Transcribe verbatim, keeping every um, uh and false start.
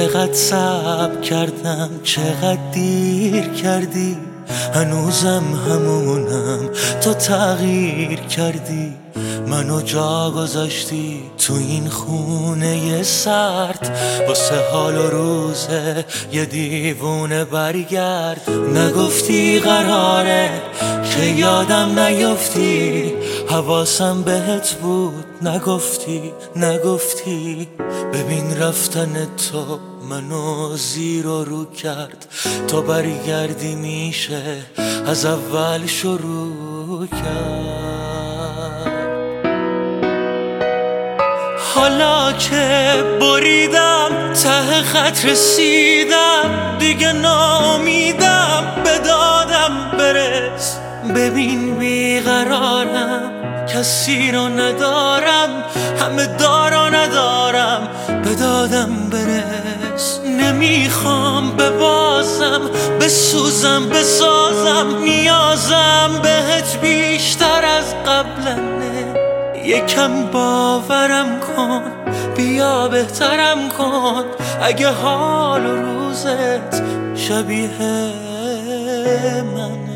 چقدر صبر کردم، چقدر دیر کردی، هنوزم همونم، تو تغییر کردی، منو جا گذاشتی تو این خونه سرد، واسه حال و روزه یه دیوونه برگرد. نگفتی قراره که یادم نیفتی، حواسم بهت بود، نگفتی نگفتی. ببین رفتن تو منو زیر و رو کرد، تو برگردی میشه از اول شروع کرد. حالا که بریدم ته خط رسیدم، دیگه ناامیدم، به دادم برس. ببین بیقرارم، کسی رو ندارم، همه دارا ندارم، به دادم برس. نمیخوام ببازم، بسوزم بسازم، نیازم بهت بیشتر از قبلنه. یکم باورم کن، بیا بهترم کن، اگه حال و روزت شبیه من